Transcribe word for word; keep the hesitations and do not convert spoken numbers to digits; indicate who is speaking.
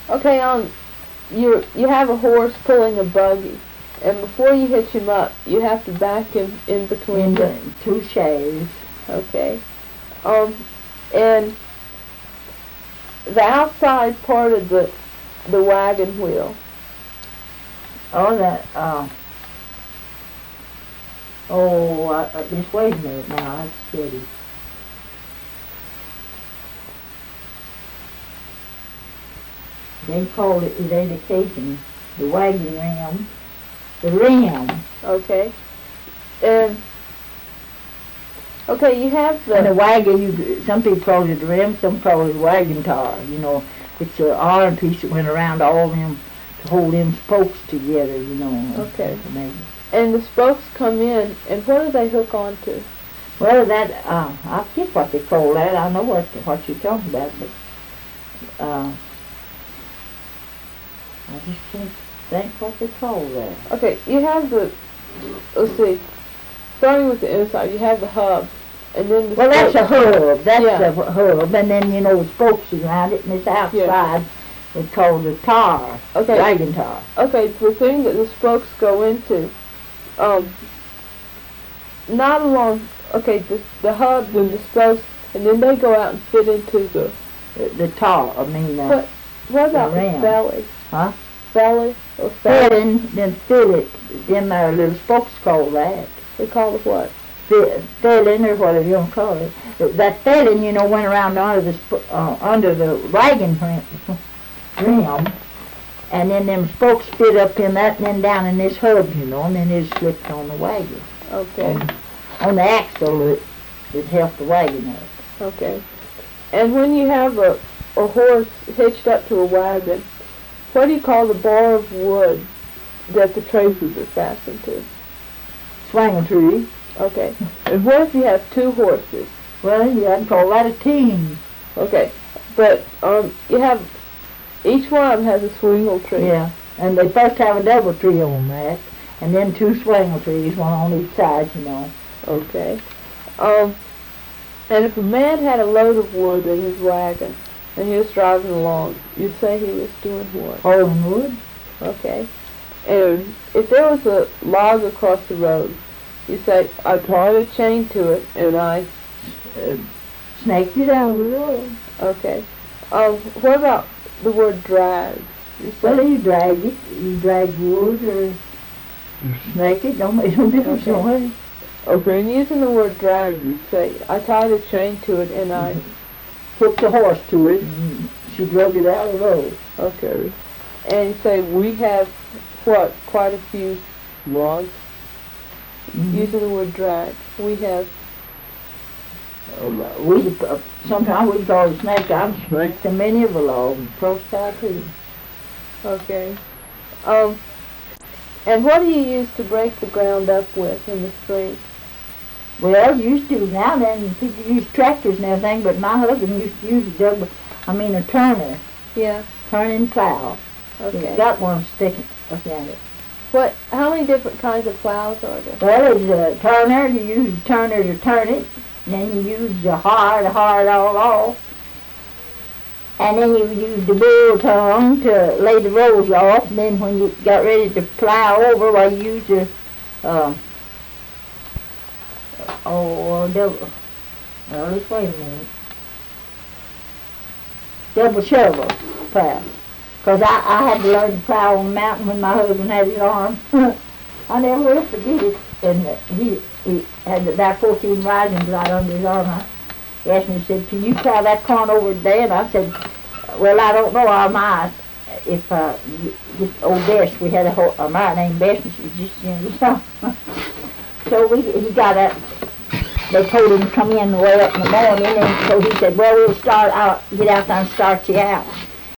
Speaker 1: Okay, um, you you have a horse pulling a buggy, and before you hitch him up, you have to back him in between
Speaker 2: In
Speaker 1: the,
Speaker 2: the two shafts.
Speaker 1: okay, um, and the outside part of the the wagon wheel.
Speaker 2: Oh, that, uh, oh, uh, uh, just wait a minute now, that's steady. They call it, it ain't a casing, the wagon rim, the rim.
Speaker 1: Okay, and okay, you have the,
Speaker 2: And the wagon, you, some people call it the rim, some call it wagon tar, you know. It's an iron piece that went around all them, to hold them spokes together, you know.
Speaker 1: Okay.
Speaker 2: Maybe.
Speaker 1: and the spokes come in, and what do they hook onto?
Speaker 2: Well, that, uh, I forget what they call that, I know what, what you're talking about, but, uh, I just can't think what they call that.
Speaker 1: Okay, you have the, let's see, starting with the inside, you have the hub, and then the
Speaker 2: Well, that's a
Speaker 1: spokes.
Speaker 2: hub, that's
Speaker 1: Yeah.
Speaker 2: a hub, and then, you know, the spokes around it, and this outside is called the tar,
Speaker 1: Okay.
Speaker 2: wagon tar.
Speaker 1: Okay, the thing that the spokes go into, um, not along, okay, the, the hub and the spokes, and then they go out and fit into the,
Speaker 2: The, the tar, I mean, uh,
Speaker 1: what, what about the
Speaker 2: rim.
Speaker 1: belly?
Speaker 2: Huh?
Speaker 1: Belly or belly?
Speaker 2: filling, then fill it, them there little spokes call that.
Speaker 1: They call it what?
Speaker 2: Fi- Filling, or whatever you want to call it. That filling, you know, went around under the, sp- uh, under the wagon rim, rim, and then them spokes fit up in that, and then down in this hub, you know, and then it slipped on the wagon.
Speaker 1: Okay,
Speaker 2: On, on the axle, it, it helped the wagon up.
Speaker 1: okay. And when you have a, a horse hitched up to a wagon, what do you call the bar of wood that the traces are fastened to?
Speaker 2: Swing a tree.
Speaker 1: Okay. And what if you have two horses?
Speaker 2: Well, you had to call that a team.
Speaker 1: Okay. But um, you have, each one of them has a swingle tree.
Speaker 2: Yeah, and they first have a double tree on that, and then two swingle trees, one on each side, you know.
Speaker 1: Okay. Um, and if a man had a load of wood in his wagon, and he was driving along, you'd say he was doing what?
Speaker 2: Hauling wood.
Speaker 1: Okay. And if there was a log across the road, you say, I tied a chain to it, and I...
Speaker 2: Uh, snaked it out of the road.
Speaker 1: Okay. Um, what about the word drag? You
Speaker 2: Well,
Speaker 1: say,
Speaker 2: you drag it, you drag wood or snake it, don't make no difference,
Speaker 1: Okay.
Speaker 2: don't it?
Speaker 1: okay, and using the word drag, you say, I tied a chain to it, and I...
Speaker 2: Hooked the horse to it, and she drug it out of the road.
Speaker 1: Okay. And you say, we have, what, quite a few logs?
Speaker 2: Mm-hmm.
Speaker 1: Using the word drag, we have...
Speaker 2: Uh, we, uh, sometimes we call it snake, I'm snake to many of the logs, cross too.
Speaker 1: Okay. Um, and what do you use to break the ground up with in the spring?
Speaker 2: Well, used to now then people use tractors and everything, but my husband used to use a double, I mean a turner,
Speaker 1: Yeah.
Speaker 2: turning plow.
Speaker 1: Okay.
Speaker 2: He's got one sticking up in it.
Speaker 1: What? How many different kinds of plows are there?
Speaker 2: Well, it's a turner, you use a turner to turn it, and then you use the har to har it all off. And then you use the bull tongue to lay the rows off, and then when you got ready to plow over, well, you use your, uh, oh, double, well, let's wait a minute. Double shovel plow. Because I, I had to learn to plow on the mountain when my husband had his arm. I never will forget it. And uh, he, he had about fourteen risings right under his arm. I, he asked me, he said, can you plow that corn over today? And I said, well, I don't know, I might. If uh, you, this old Bess, we had a, whole, a mare named Bess, and she was just, you know, so we, he got up. They told him to come in way up in the morning, and so he said, well, we'll start out, get out there and start you out.